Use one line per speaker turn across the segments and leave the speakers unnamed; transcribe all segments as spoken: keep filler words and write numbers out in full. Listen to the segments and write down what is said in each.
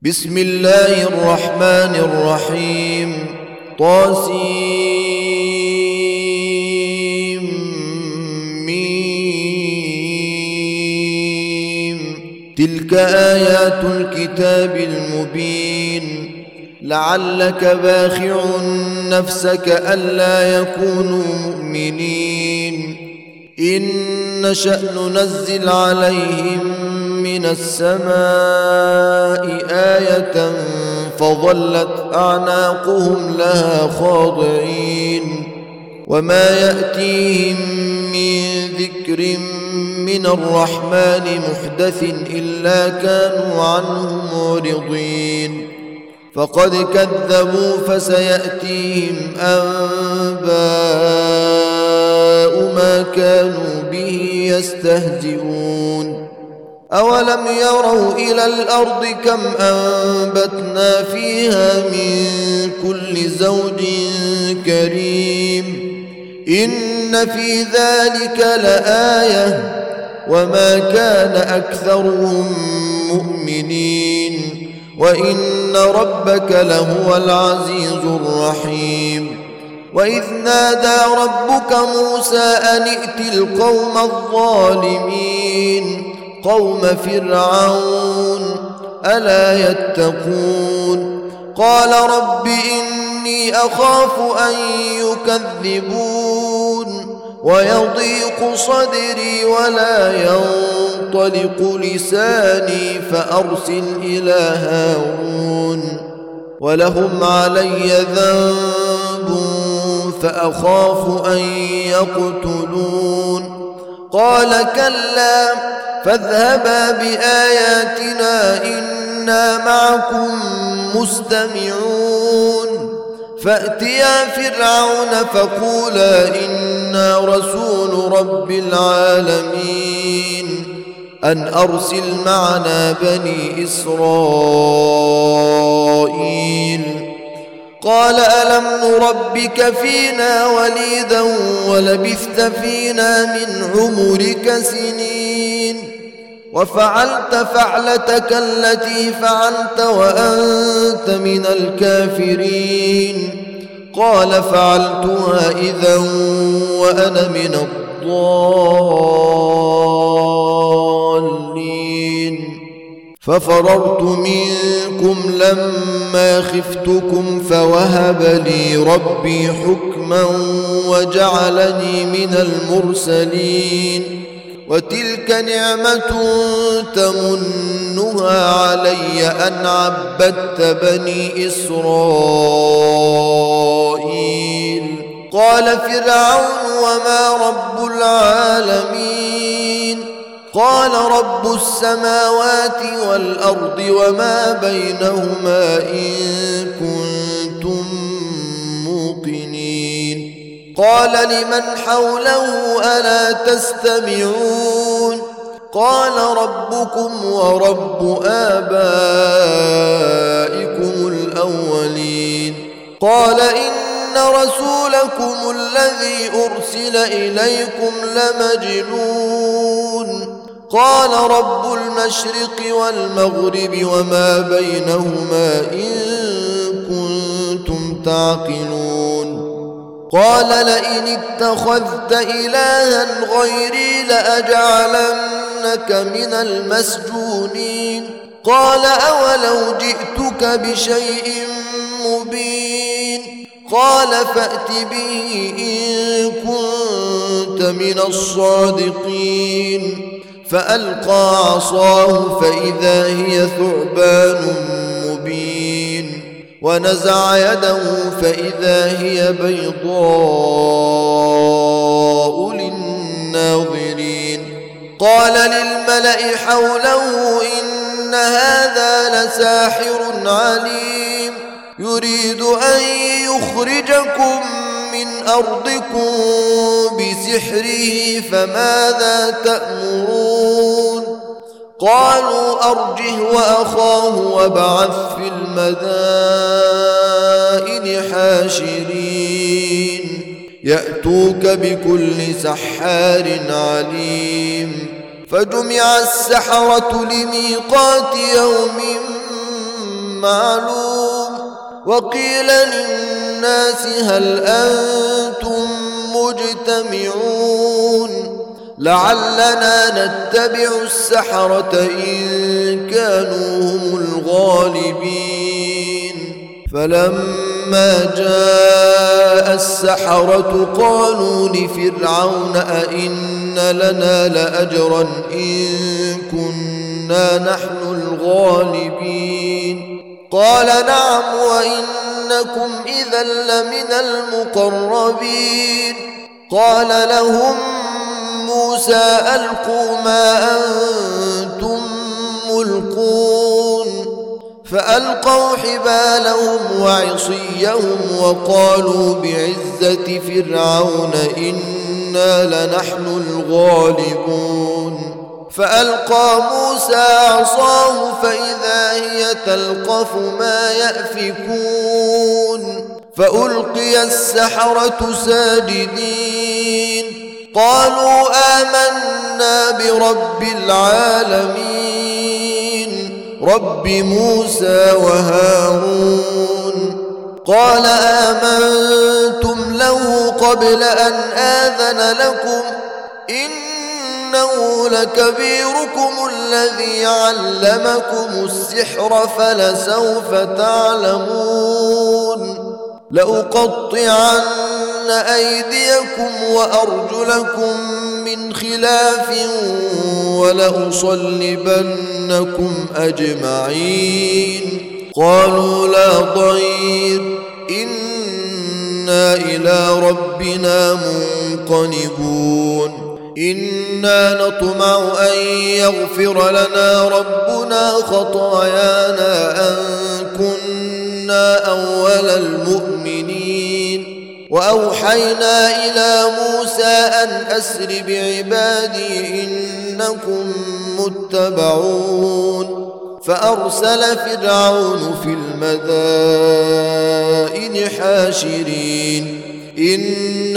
بسم الله الرحمن الرحيم طاسيم ميم تلك آيات الكتاب المبين لعلك باخع نفسك ألا يكونوا مؤمنين إن نشأ ننزل عليهم من السماء آية فظلت أعناقهم لها خاضعين وما يأتيهم من ذكر من الرحمن محدث إلا كانوا عنه معرضين فقد كذبوا فسيأتيهم أنباء ما كانوا به يستهزئون أولم يروا إلى الأرض كم أنبتنا فيها من كل زوج كريم إن في ذلك لآية وما كان أكثرهم مؤمنين وإن ربك لهو العزيز الرحيم وإذ نادى ربك موسى أن ائت القوم الظالمين قوم فرعون ألا يتقون قال رب إني أخاف أن يكذبون ويضيق صدري ولا ينطلق لساني فأرسل إلى هارون ولهم علي ذنب فأخاف أن يقتلون قال كلا فاذهبا بآياتنا إنا معكم مستمعون فأتيا فرعون فقولا إنا رسول رب العالمين أن أرسل معنا بني إسرائيل قال ألم نربك فينا وليدا ولبثت فينا من عمرك سنين وفعلت فعلتك التي فعلت وأنت من الكافرين قال فعلتها إذا وأنا من الضالين ففررت منكم لما خفتكم فوهب لي ربي حكما وجعلني من المرسلين وتلك نعمة تمنها علي أن عبدت بني إسرائيل قال فرعون وما رب العالمين قال رب السماوات والأرض وما بينهما إن كنتم موقنين قال لمن حوله ألا تستمعون قال ربكم ورب آبائكم الأولين قال إن رسولكم الذي أرسل إليكم لمجنون قال رب المشرق والمغرب وما بينهما إن كنتم تعقلون قال لئن اتخذت إلها غيري لأجعلنك من المسجونين قال أولو جئتك بشيء مبين قال فأت به إن كنت من الصادقين فألقى عصاه فإذا هي ثعبان مبين ونزع يده فإذا هي بيضاء للناظرين قال للملأ حوله إن هذا لساحر عليم يريد أن يخرجكم من أرضكم بسحره فماذا تأمرون قالوا أرجه وأخاه وابعث في المدائن حاشرين يأتوك بكل سحار عليم فجمع السحرة لميقات يوم معلوم وقيل للناس هل أنتم مجتمعون لعلنا نتبع السحرة إن كانوا هم الغالبين فلما جاء السحرة قالوا لفرعون أئن لنا لأجرا إن كنا نحن الغالبين قال نعم وإنكم إذا لمن المقربين قال لهم موسى ألقوا ما أنتم ملقون فألقوا حبالهم وعصيهم وقالوا بعزة فرعون إنا لنحن الغالبون فألقى موسى عصاه فإذا هي تلقف ما يأفكون فألقي السحرة ساجدين قالوا آمنا برب العالمين رب موسى وهارون قال آمنتم له قبل أن آذن لكم إنه لكبيركم الذي علمكم السحر فلسوف تعلمون لأقطعن أيديكم وأرجلكم من خلاف ولأصلبنكم أجمعين قالوا لا ضير إنا إلى ربنا منقلبون إنا نطمع أن يغفر لنا ربنا خطايانا أن كنا أول المؤمنين وأوحينا إلى موسى أن أسر بعبادي إنكم متبعون فأرسل فرعون في المدائن حاشرين إن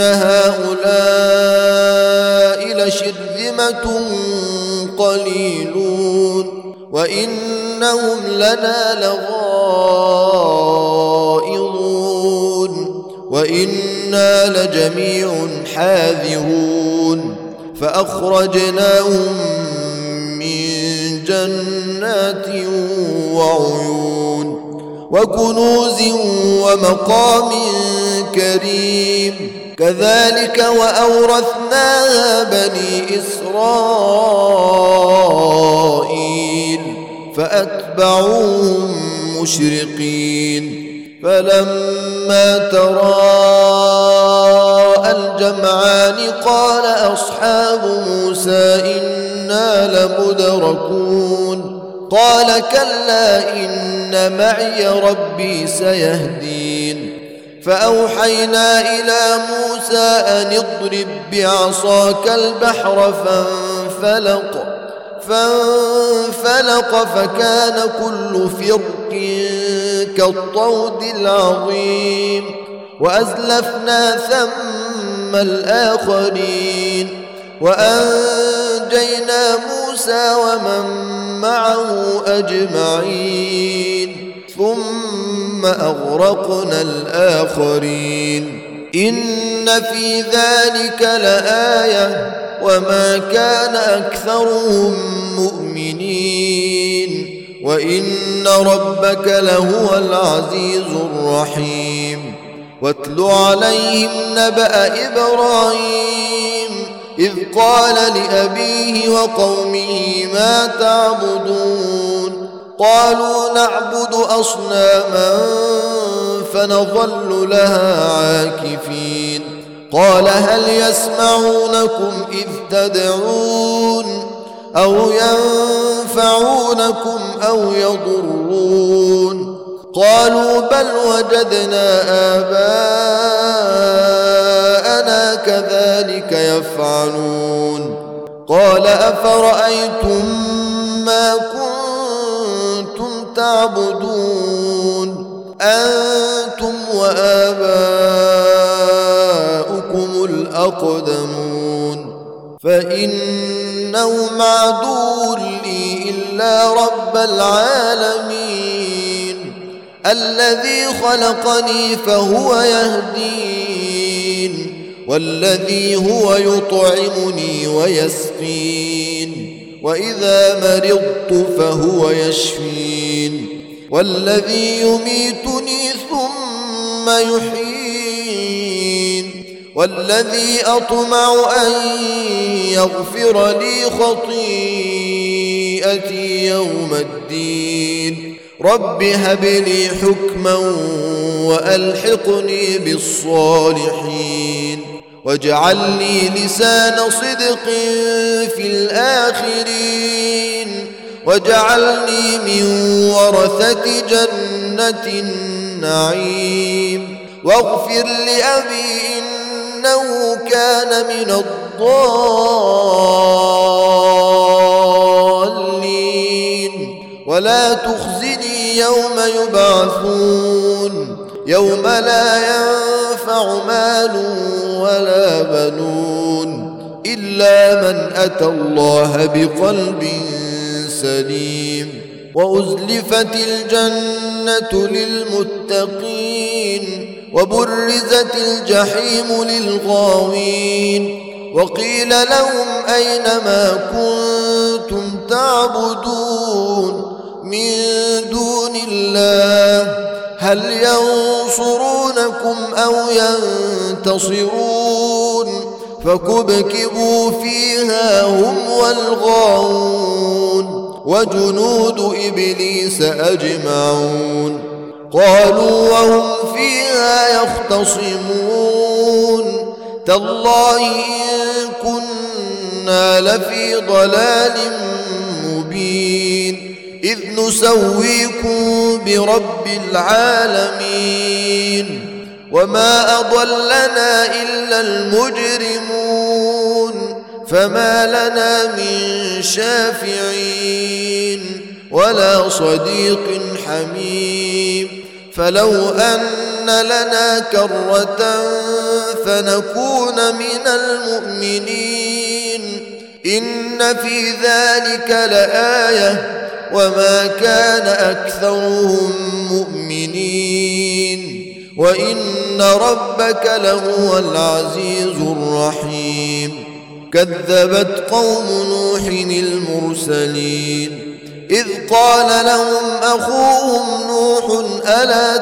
هؤلاء لشرذمة قليلون وإنهم لنا لغائظون وإنا لجميع حاذرون فأخرجناهم من جنات وعيون وكنوز ومقام كريم كذلك وأورثناها بني إسرائيل فأتبعوهم مشرقين فلما تراءى الجمعان قال أصحاب موسى إنا لمدركون قال كلا إن معي ربي سيهدين فأوحينا إلى موسى أن اضرب بعصاك البحر فانفلق فانفلق فكان كل فرق كالطود العظيم وأزلفنا ثم الآخرين وأنجينا موسى ومن معه أجمعين ثم أغرقنا الآخرين إن في ذلك لآية وما كان أكثرهم مؤمنين وإن ربك لهو العزيز الرحيم واتل عليهم نبأ إبراهيم إذ قال لأبيه وقومه ما تعبدون قالوا نعبد أصناما فنظل لها عاكفين قال هل يسمعونكم إذ تدعون أو ينفعونكم أو يضرون قالوا بل وجدنا آباءنا كذلك يفعلون قال أفرأيتم ما كنتم تعبدون أنتم وآباؤكم الأقدمون فإنهم عدو لي إلا رب العالمين الذي خلقني فهو يهدين والذي هو يطعمني ويسقين وإذا مرضت فهو يشفين والذي يميتني ثم يحيين والذي أطمع أن يغفر لي خطيئتي يوم الدين رب هب لي حكما وألحقني بالصالحين واجعل لي لسان صدق في الآخرين واجعلني من ورثة جنة النعيم واغفر لأبي إنه كان من الضالين ولا تخزني يوم يبعثون يوم لا ينفع مال ولا بنون إلا من أتى الله بقلب سليم وأزلفت الجنة للمتقين وبرزت الجحيم للغاوين وقيل لهم أين ما كنتم تعبدون من دون الله هل ينصرونكم أو ينتصرون فكبكبوا فيها هم والغاوون وجنود إبليس أجمعون قالوا وهم فيها يختصمون تالله إن كنا لفي ضلال مبين إذ نسويكم برب العالمين وما أضلنا إلا المجرمون فما لنا من شافعين ولا صديق حميم فلو أن لنا كرة فنكون من المؤمنين إن في ذلك لآية وما كان أكثرهم مؤمنين وإن ربك لهو العزيز الرحيم كذبت قوم نوح المرسلين إذ قال لهم أخوهم نوح ألا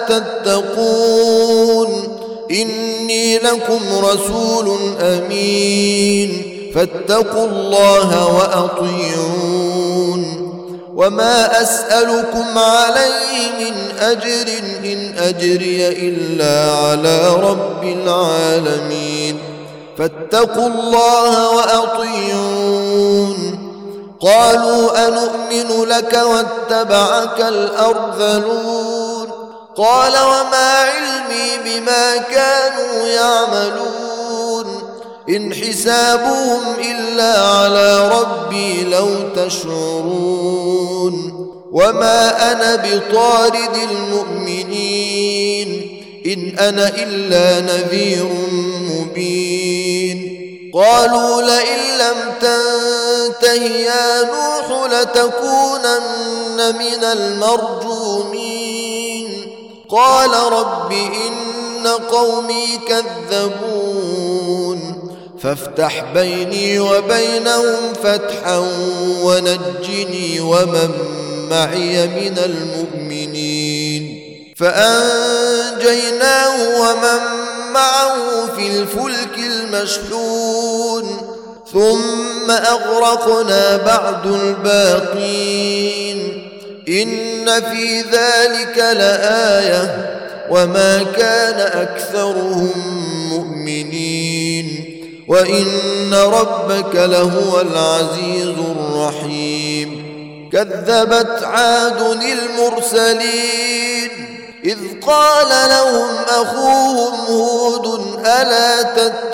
تتقون إني لكم رسول أمين فاتقوا الله وأطيعون وما أسألكم عليه من أجر إن أجري إلا على رب العالمين فاتقوا الله وأطيعون قالوا أنؤمن لك واتبعك الأرذلون قال وما علمي بما كانوا يعملون إن حسابهم إلا على ربي لو تشعرون وما أنا بطارد المؤمنين إن أنا إلا نذير مبين قالوا لئن لم تنته يا نوح لتكونن من المرجومين قال رب إن قومي كذبون فافتح بيني وبينهم فتحا ونجني ومن معي من المؤمنين فأنجيناه ومن معه في الفلك المشحون ثم أغرقنا بعد الباقين إن في ذلك لآية وما كان أكثرهم مؤمنين وإن ربك لهو العزيز الرحيم كذبت عاد المرسلين إذ قال لهم أخوهم هود ألا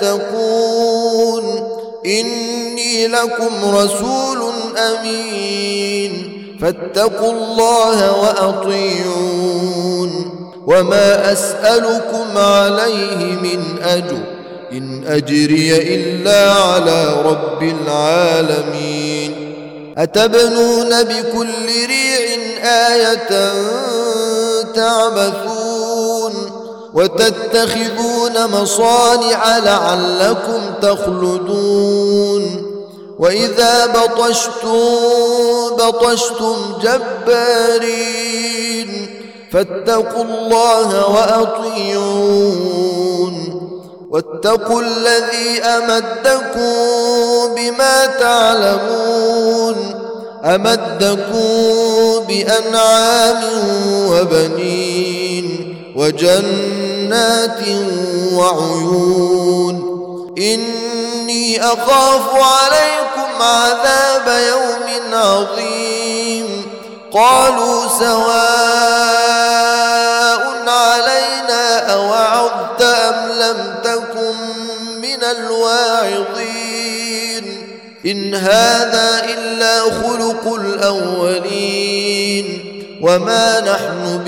تتقون إني لكم رسول أمين فاتقوا الله وأطيعون وما أسألكم عليه من أجر إن أجري إلا على رب العالمين أتبنون بكل ريع آية تعبثون وتتخذون مصانع لعلكم تخلدون وإذا بطشتم بطشتم جبارين فاتقوا الله وأطيعون واتقوا الذي أمدكم بما تعلمون أمدكم بأنعام وبنين وجنات وعيون إني أخاف عليكم عذاب يوم عظيم قالوا سواء علينا أوعظت أم لم تكن من الواعظين إن هذا إلا خلق الأولين وما نحن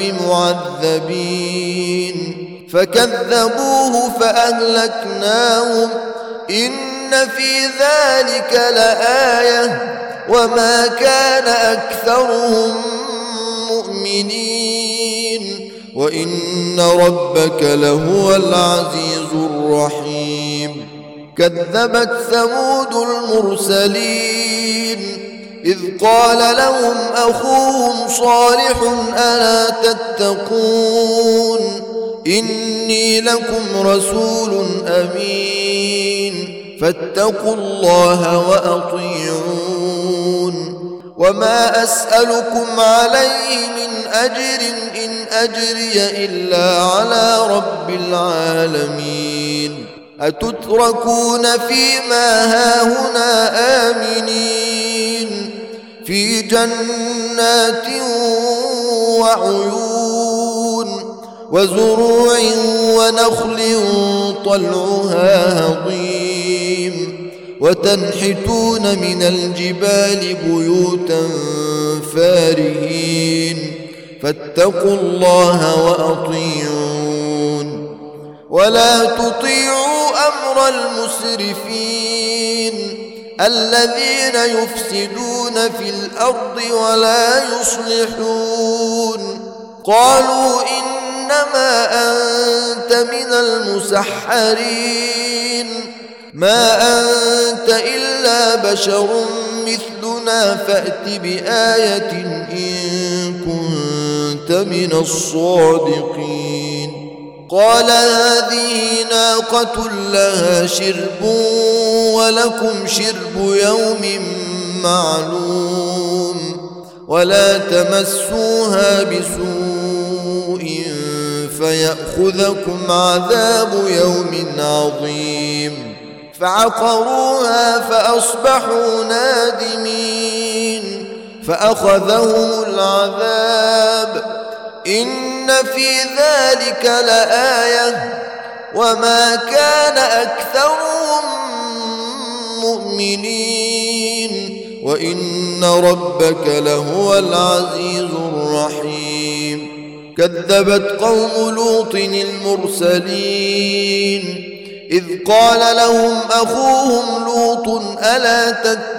بمعذبين فكذبوه فأهلكناهم إن في ذلك لآية وما كان أكثرهم مؤمنين وإن ربك لهو العزيز الرحيم كذبت ثمود المرسلين إذ قال لهم أخوهم صالح ألا تتقون إني لكم رسول أمين فاتقوا الله وأطيعون وما أسألكم عليه من أجر إن أجري إلا على رب العالمين أتتركون فيما هاهنا آمنين في جنات وعيون وزروع ونخل طلعها هضيم وتنحتون من الجبال بيوتا فارهين فاتقوا الله وأطيعون ولا تطيعوا أمر المسرفين الذين يفسدون في الأرض ولا يصلحون قالوا إنما أنت من المسحرين ما أنت إلا بشر مثلنا فأت بآية إن كنت من الصادقين قال هذه ناقة لها شرب ولكم شرب يوم معلوم ولا تمسوها بسوء فيأخذكم عذاب يوم عظيم فعقروها فأصبحوا نادمين فأخذهم العذاب إن في ذلك لآية وما كان أكثرهم مؤمنين وإن ربك لهو العزيز الرحيم كذبت قوم لوط المرسلين إذ قال لهم أخوهم لوط ألا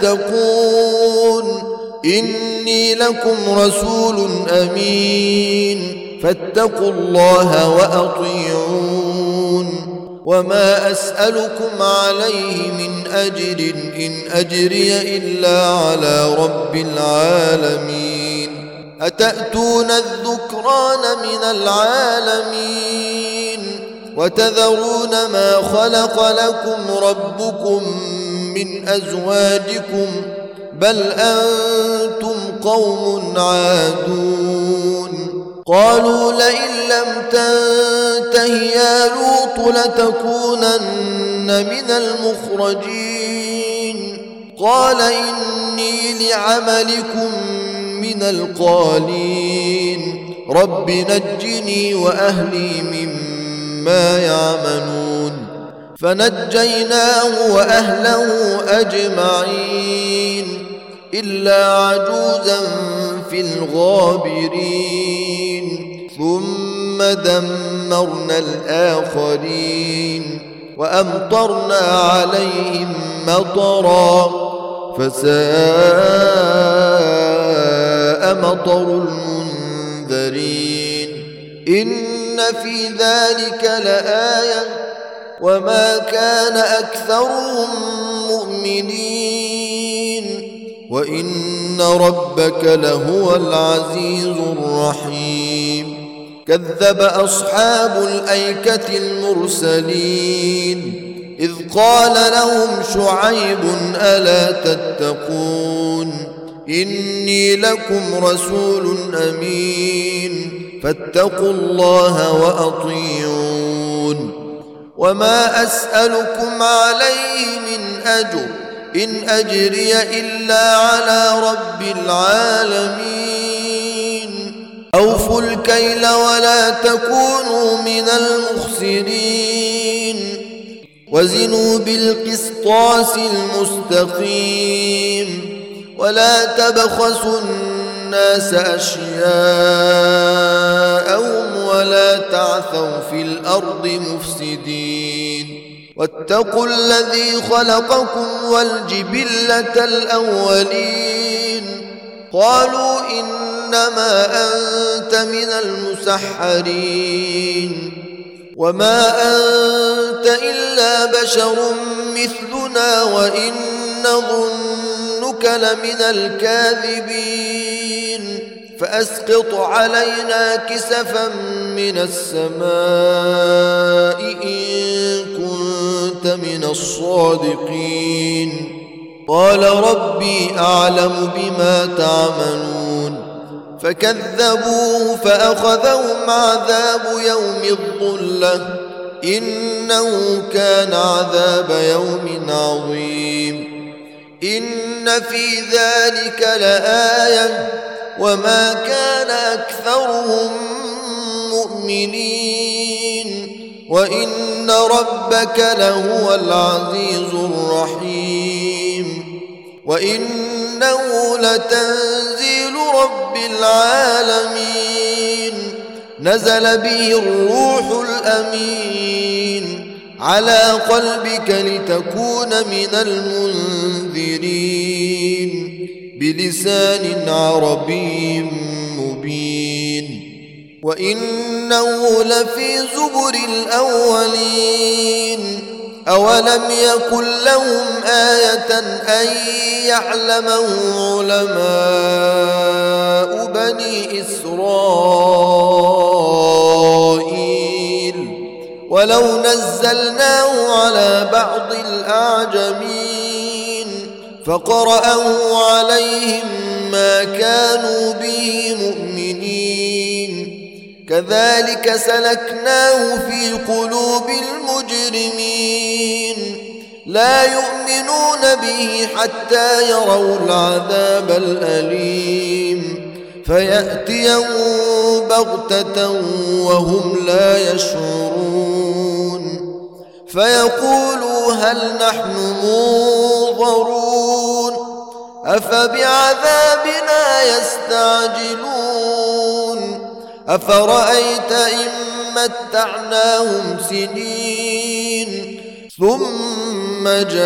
تتقون إني لكم رسول أمين فاتقوا الله وأطيعون وما أسألكم عليه من أجر إن أجري إلا على رب العالمين أتأتون الذكران من العالمين وتذرون ما خلق لكم ربكم من أزواجكم بل أنتم قوم عادون قالوا لئن لم تنته يا لوط لتكونن من المخرجين قال إني لعملكم من القالين رب نجني وأهلي مما يعملون فنجيناه وأهله أجمعين إلا عجوزا في الغابرين ثم دمرنا الآخرين وأمطرنا عليهم مطرا فساء مطر المنذرين إن في ذلك لآية وما كان أكثرهم مؤمنين وإن ربك لهو العزيز الرحيم كذب أصحاب الأيكة المرسلين إذ قال لهم شعيب ألا تتقون إني لكم رسول أمين فاتقوا الله وأطيعون وما أسألكم عليه من أجر إن أجري إلا على رب العالمين أوفوا الكيل ولا تكونوا من المخسرين وزنوا بالقسطاس المستقيم ولا تبخسوا الناس أشياءهم ولا تعثوا في الأرض مفسدين واتقوا الذي خلقكم والجبلة الأولين قالوا إنما أنت من المسحرين وما أنت إلا بشر مثلنا وإن نظنك لمن الكاذبين فأسقط علينا كسفا من السماء إن كنت من الصادقين قال ربي أعلم بما تعملون فكذبوه فأخذهم عذاب يوم الظلة إنه كان عذاب يوم عظيم إن في ذلك لآية وما كان أكثرهم مؤمنين وإن ربك لهو العزيز الرحيم وإنه لتنزيل رب العالمين نزل به الروح الأمين على قلبك لتكون من المنذرين بلسان عربي مبين وإنه لفي زبر الأولين أولم يكن لهم آية أن يعلمه علماء بني إسرائيل ولو نزلناه على بعض الأعجمين فقرأه عليهم ما كانوا به مؤمنين كذلك سلكناه في قلوب المجرمين لا يؤمنون به حتى يروا العذاب الأليم فيأتيهم بغتة وهم لا يشعرون فيقولوا هل نحن منظرون أفبعذابنا يستعجلون أفرأيت إن متعناهم سنين ثم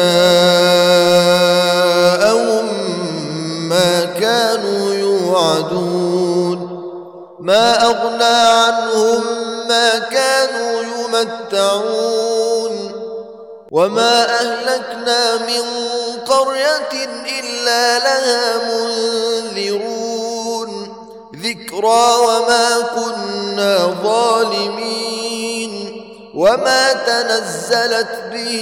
جاءهم ما كانوا يوعدون ما أغنى عنهم ما كانوا يمتعون وما أهلكنا من قرية إلا لها منذرون ذكرى وما كنا ظالمين وما تنزلت به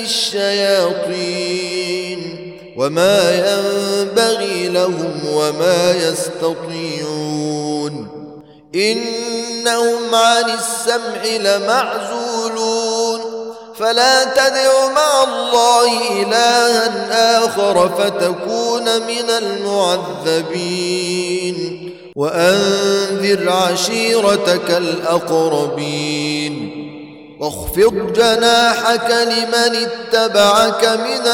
الشياطين وما ينبغي لهم وما يستطيعون إنهم عن السمع لمعزولون فلا تدع مع الله إلها آخر فتكون من المعذبين وأنذر عشيرتك الأقربين واخفض جناحك لمن اتبعك من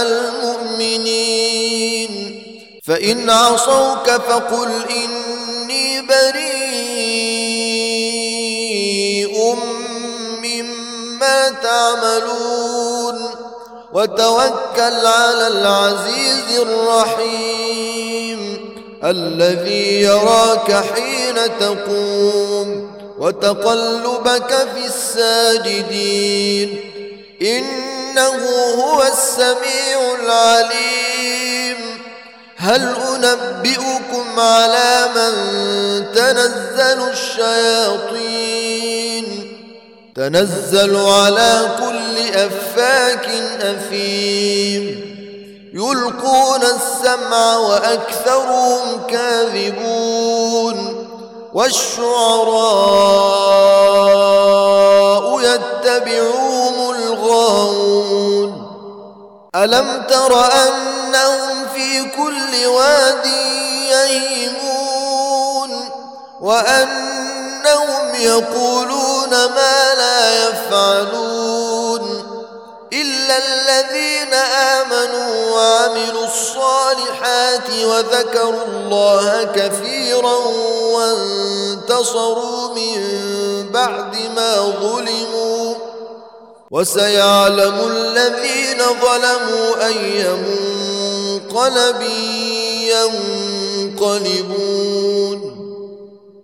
المؤمنين فإن عصوك فقل إني بريء مما تعملون وتوكل على العزيز الرحيم الذي يراك حين تقوم وتقلبك في الساجدين إنه هو السميع العليم. هل أنبئكم على من تنزل الشياطين تنزل على كل أفاك أثيم يلقون السمع وأكثرهم كاذبون والشعراء يتبعهم الغاوون ألم تر أنهم في كل واد يهيمون وأنهم يقولون ما لا يفعلون إلا الذين آمنوا وعملوا الصالحات وذكروا الله كثيرا وانتصروا من بعد ما ظلموا وسيعلم الذين ظلموا أي منقلب ينقلبون.